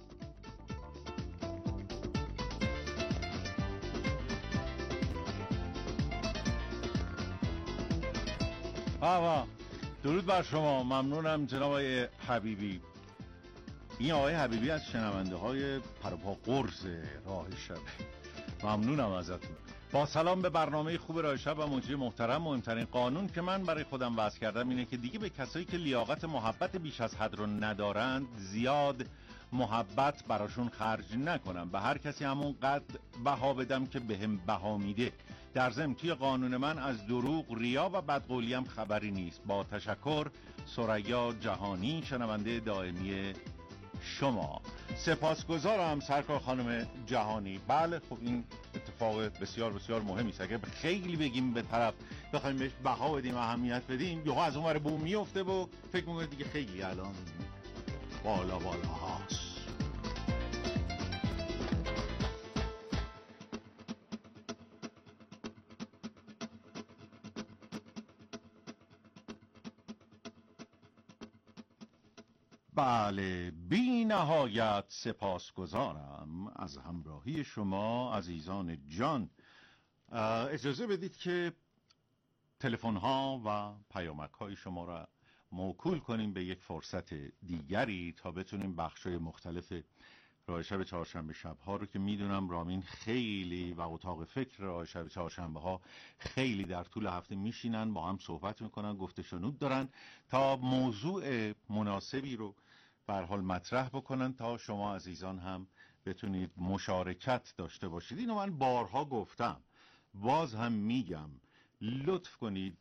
آوا درود بر شما. ممنونم جناب آقای حبیبی. این آقای حبیبی از شنونده های پروپا قرص راه شب. ممنونم ازتون. با سلام به برنامه خوب راه شب و مجری محترم. مهمترین قانون که من برای خودم وضع کردم اینه که دیگه به کسایی که لیاقت محبت بیش از حد رو ندارند زیاد محبت براشون خرج نکنم. به هر کسی همون قدر بها بدم که بهم بها میده. در ضمن توی قانون من از دروغ، ریا و بدقولی هم خبری نیست. با تشکر، ثریا جهانی، شنونده دائمی شما. سپاسگزارم سرکار خانم جهانی. بله خب این اتفاق بسیار بسیار مهمی است. اگه خیلی بگیم به طرف بخوایم بهش بها بدیم، اهمیت بدیم، یهو از اون ور بوم میفته و فکر می‌کنه دیگه خیلی الان بالا بالا هاست. بله، بی نهایت سپاسگزارم از همراهی شما عزیزان جان. اجازه بدید که تلفن ها و پیامک های شما را موکول کنیم به یک فرصت دیگری تا بتونیم بخشای مختلف راه شب چهارشنبه شب ها رو که میدونم رامین خیلی و اتاق فکر راه شب چهارشنبه ها خیلی در طول هفته میشینن با هم صحبت میکنن، گفته شنود دارن تا موضوع مناسبی رو به هر حال مطرح بکنن تا شما عزیزان هم بتونید مشارکت داشته باشید. اینو من بارها گفتم، باز هم میگم، لطف کنید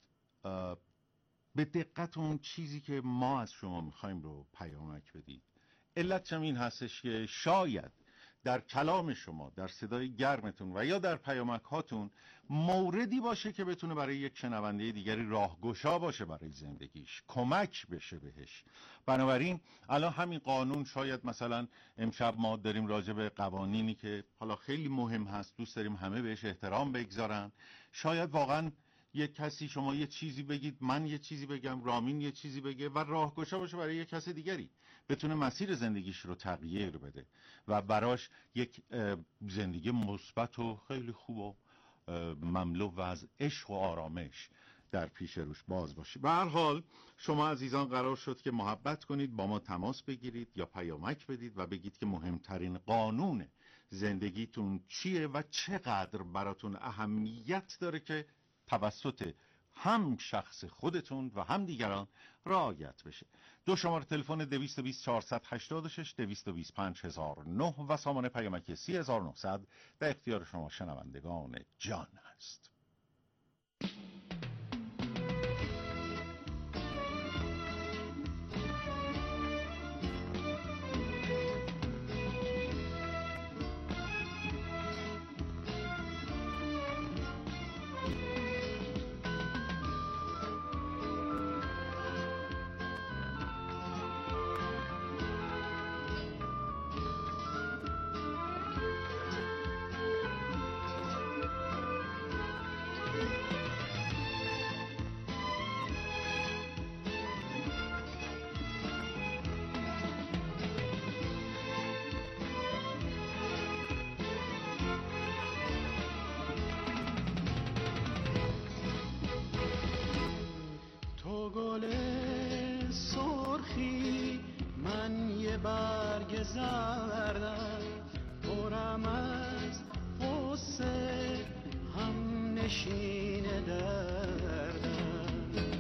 به دقت اون چیزی که ما از شما میخوایم رو پیامک بدید. علت این هستش که شاید در کلام شما، در صدای گرمتون و یا در پیامک هاتون موردی باشه که بتونه برای یک شنونده دیگری راهگشا باشه برای زندگیش، کمک بشه بهش. بنابراین الان همین قانون، شاید مثلا امشب ما داریم راجع به قوانینی که حالا خیلی مهم هست، دوست داریم همه بهش احترام بگذارن. شاید واقعا یک کسی، شما یه چیزی بگید، من یه چیزی بگم، رامین یه چیزی بگه و راهگشا باشه برای یک کس دیگری، بتونه مسیر زندگیش رو تغییر بده و براش یک زندگی مثبت و خیلی خوب و مملو و از عشق و آرامش در پیش روش باز باشه. به هر حال شما عزیزان قرار شد که محبت کنید، با ما تماس بگیرید یا پیامک بدید و بگید که مهمترین قانون زندگیتون چیه و چقدر براتون اهمیت داره که توسط هم شخص خودتون و هم دیگران رعایت بشه. دو شماره تلفن دویست و بیست چهارصد و هشتاد و شش، دویست و بیست پنج هزار و نه و سامانه پیامکی سی هزار و نهصد در اختیار شما شنوندگان جان هست. برگ زردم پرم از غصه هم نشین دردم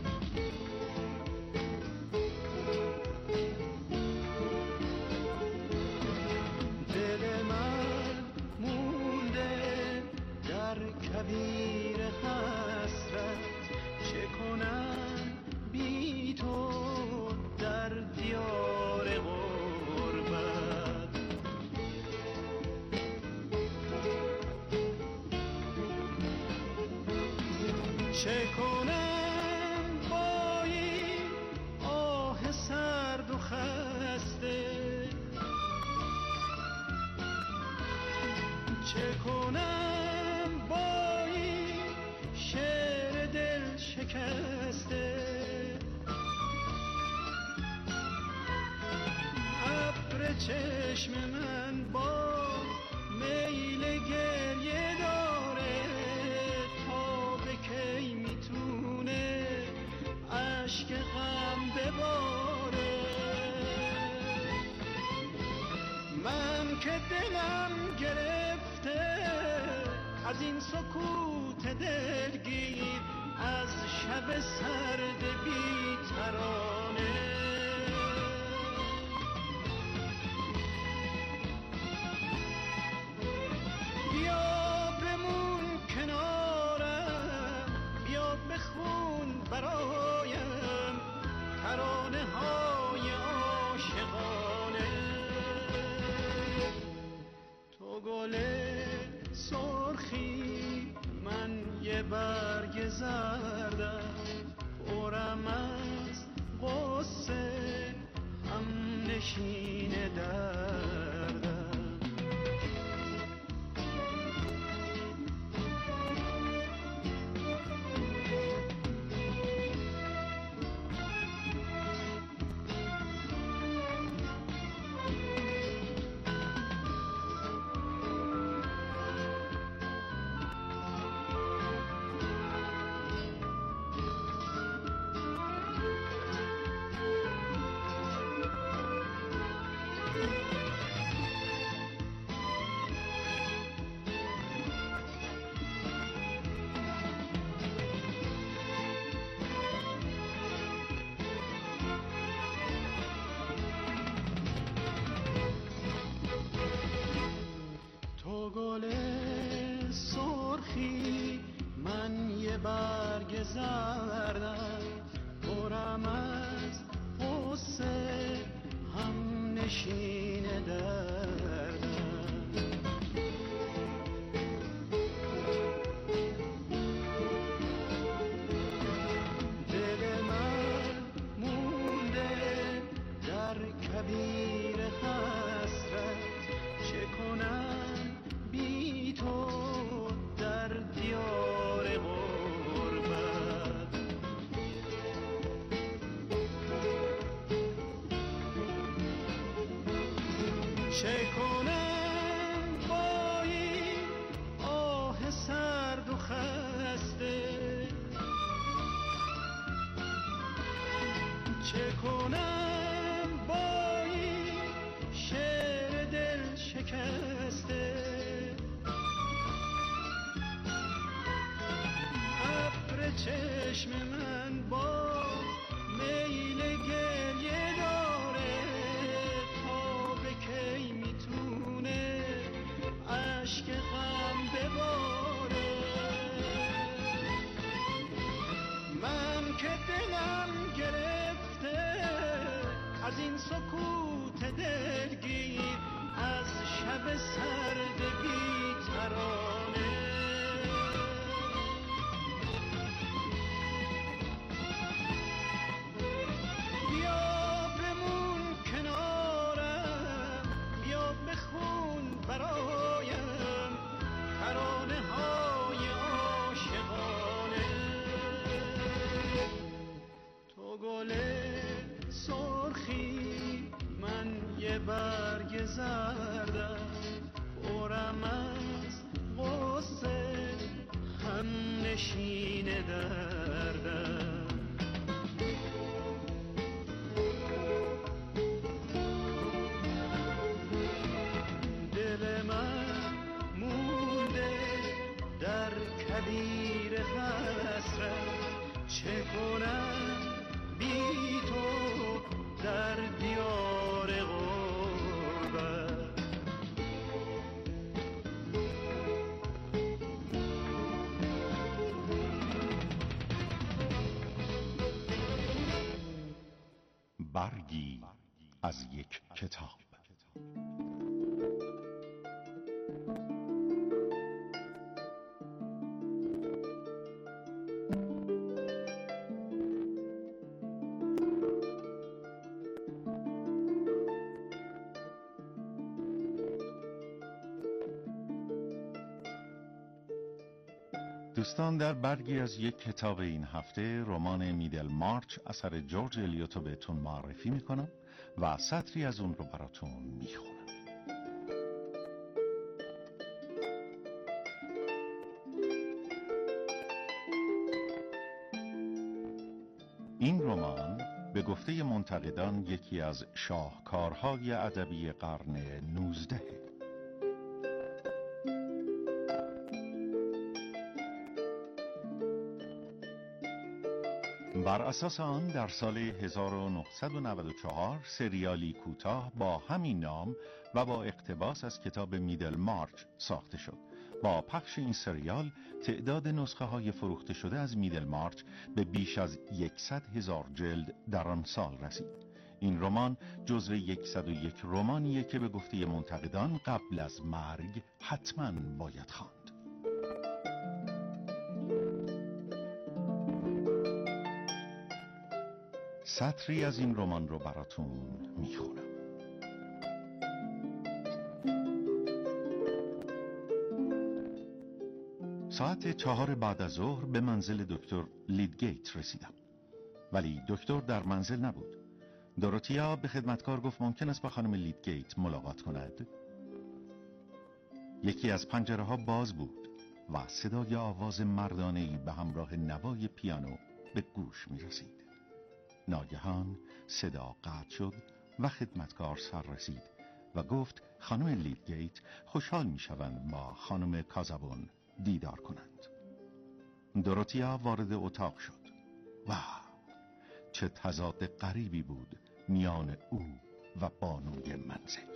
دل من مونده در کویر حسرت چه کنم بی تو در دیار چه کنم با این آه سر شکسته، ابر چشم من با میل گریه داره، تا به کی میتونه اشک غم بباره. من که دلم گرفته از این سکوت دلگیر، از شب سرد بی ترانه. بیا بمون کنارم، بیا بخون برایم ترانه های عاشقانه. تو گل سرخی، من یه برگ زردم، پرم از غصه هم نشین دردم. گل سرخی، من یه برگ زردم، پرم از غصه هم نشین دردم. دل من مونده در کبیر حسرت، چه کنم بی تو در دیار غربت. چه کنم با این آه سرد و خسته، چه کنم با این شعر دل شکسته. ابر چشم من با میل گریه داره، تا به کی میتونه اشک غم بباره. من که دلم گرفته از این سکوت دلگیر، از شب سرد بی ترانه. بیا بمون کنارم، بیا بخون برایم ترانه های عاشقانه. تو گل سرخی، من یه برگ زردم، پرم از غصه هم نشین دردم. دل من مونده در کبیر حسرت، چه کنم بی تو در دیار غربت. برگی از یک کتاب. دوستان، در برگی از یک کتاب این هفته، رمان میدل مارچ اثر جورج الیوت رو بهتون معرفی میکنم و سطری از اون رو براتون میخونم. این رمان به گفته منتقدان یکی از شاهکارهای ادبی قرن نوزدهم. بر اساس آن در سال هزار و نهصد و نود و چهار سریالی کوتاه با همین نام و با اقتباس از کتاب میدل مارچ ساخته شد. با پخش این سریال تعداد نسخه های فروخته شده از میدل مارچ به بیش از صد هزار جلد در آن سال رسید. این رمان جزو صد و یک رمانیه که به گفته منتقدان قبل از مرگ حتما باید خواند. سطری از این رمان رو براتون میخونم. ساعت چهار بعد از ظهر به منزل دکتر لیدگیت رسیدم، ولی دکتر در منزل نبود. دوروتیا به خدمتکار گفت ممکن است با خانم لیدگیت ملاقات کند. یکی از پنجره ها باز بود و صدای آواز مردانه‌ای به همراه نوای پیانو به گوش می رسید. ناگهان صدا قطع شد و خدمتکار سر رسید و گفت خانم لیدگیت خوشحال می شوند با خانم کازابون دیدار کنند. دوروتیا وارد اتاق شد. واه، چه تضاد غریبی بود میان او و بانوی منزل.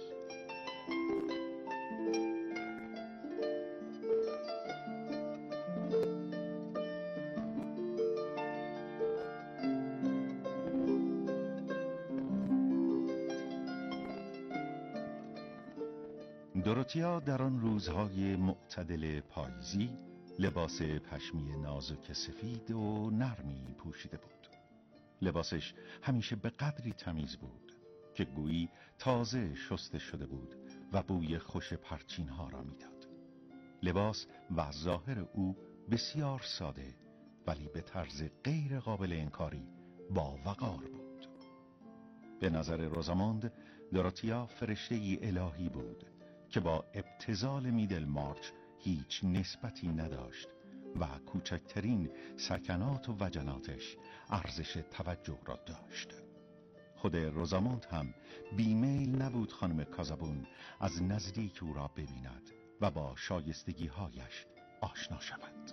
دوروتیا در آن روزهای معتدل پاییزی لباس پشمی نازک سفید و نرمی پوشیده بود. لباسش همیشه به قدری تمیز بود که گویی تازه شسته شده بود و بوی خوش پرچین ها را میداد. لباس و ظاهر او بسیار ساده ولی به طرز غیر قابل انکاری با وقار بود. به نظر روزاموند دوروتیا فرشته ای الهی بود که با ابتذال میدل مارچ هیچ نسبتی نداشت و کوچکترین سکنات و وجناتش ارزش توجه را داشت. خود روزاموند هم بیمیل نبود خانم کازابون از نزدیک او را ببیند و با شایستگی هایش آشنا شود.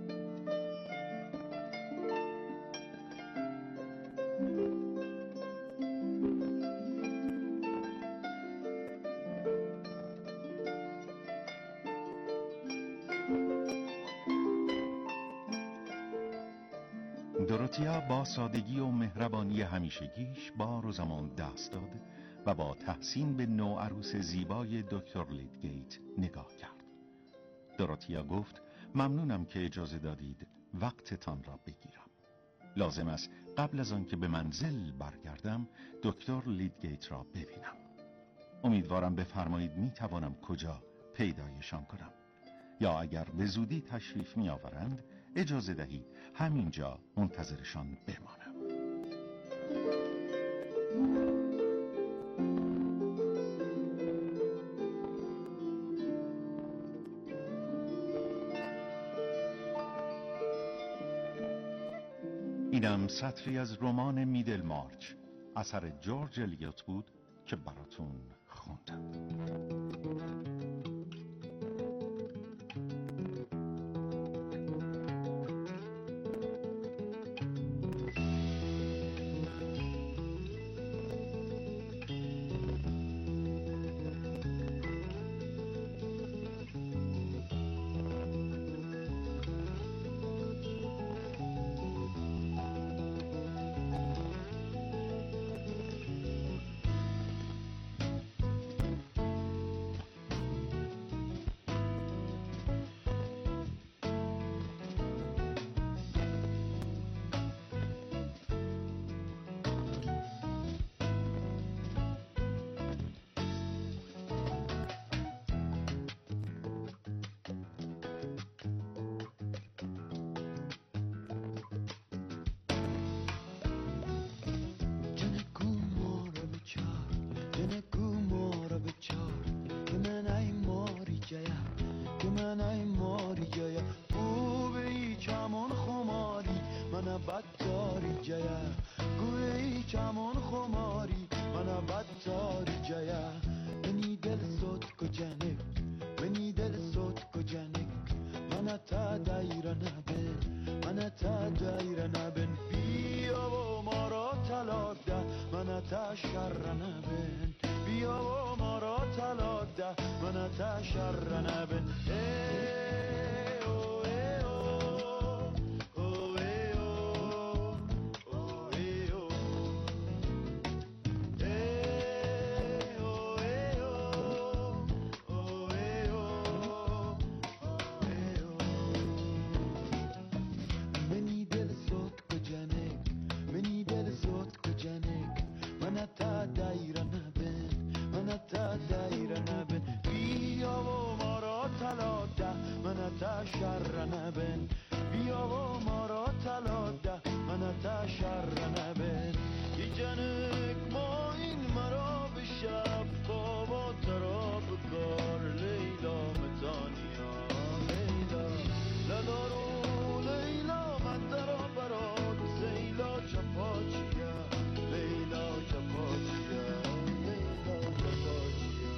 دوروتیا با سادگی و مهربانی همیشگیش با روزاموند دست داد و با تحسین به نوعروس زیبای دکتر لیدگیت نگاه کرد. دوروتیا گفت ممنونم که اجازه دادید وقتتان را بگیرم. لازم است قبل از آن که به منزل برگردم دکتر لیدگیت را ببینم. امیدوارم بفرمایید می توانم کجا پیدایشان کنم، یا اگر به زودی تشریف می آورند اجازه دهید همینجا منتظرشان بمانم. اینم سطری از رمان میدل مارچ اثر جورج الیوت بود که براتون خوندم. بدتاری جیا گوی چمون خماری من بدتاری جیا منی دل صوت کجانه منی دل صوت کجانه من تا دایره نبن من تا دایره نبن بیا و ما را طلاق ده من تا شر نبن بیا و ما را طلاق ده من تا شر نبن شر نبن بیا و ما را طلاق ده من تا شر نبن ای جنک ما این مرا به شب بابا ترا بکار لیلا متانیا لیلا لدارو لیلا من درا برات زیلا چپاچیا لیلا چپاچیا لیلا چپاچیا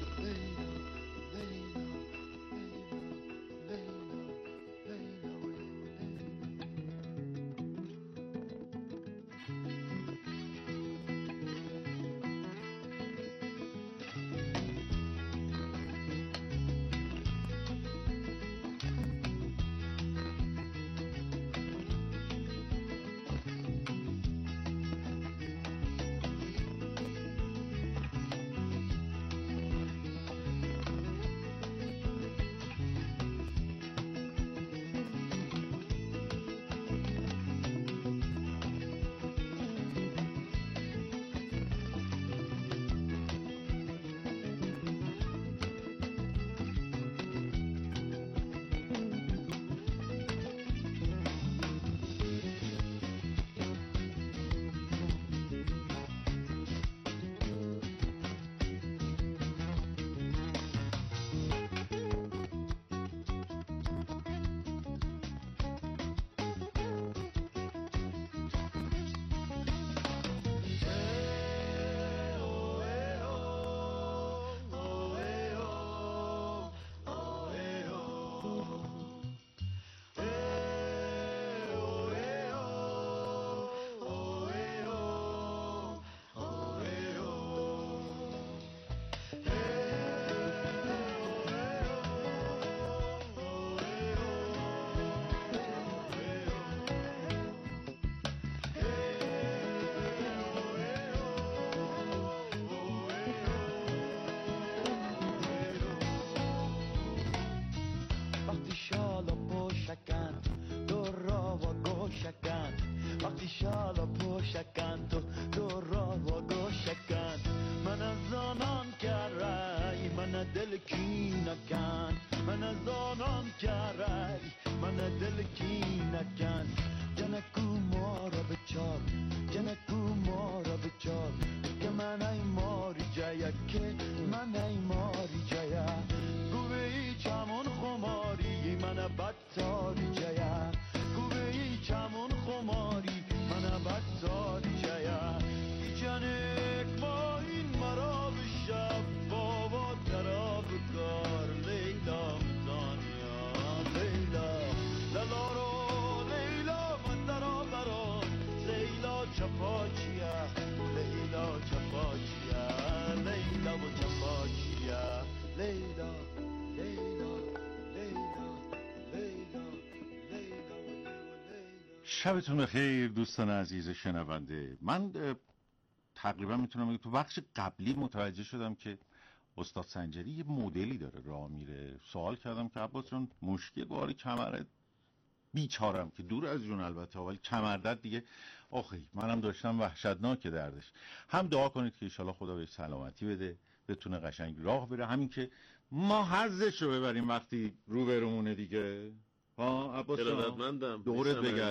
وقتی شالا پوشکن تو دو را و گوشکن من از آنان کرای من دل کی نکن من از آنان کرای من دل کی نکن جنکو ما را بچار جنکو ما را بچار که من ای ماری جایا که من ای ماری جایا گوی چمون خماری من بدتاری جایا گوی چمون خماری من بدتاری جایا جنک ما این مرا بشب بابا ترا بکار لیلا مزانیا لیلا لالارو لیلا من ترا برا لیلا چپاچیا لیلا چپاچیا لیلا و چپاچیا لیلا لیلا لیلا لیلا لیلا. شبتون بخیر دوستان عزیز شنونده. من تقریبا میتونم بگم تو بخش قبلی متوجه شدم که استاد سنجری یه مدلی داره راه میره. سوال کردم که عباس جان مشکل باری کمره بیچارم که دور از جون البته ولی کمردرد دیگه آخی منم داشتم وحشتناک دردش. هم دعا کنید که انشالله خدا بهش سلامتی بده بتونه قشنگ راه بره، همین که ما حظش رو ببریم وقتی رو برمونه دیگه. ها عباس جان دورت بگرد.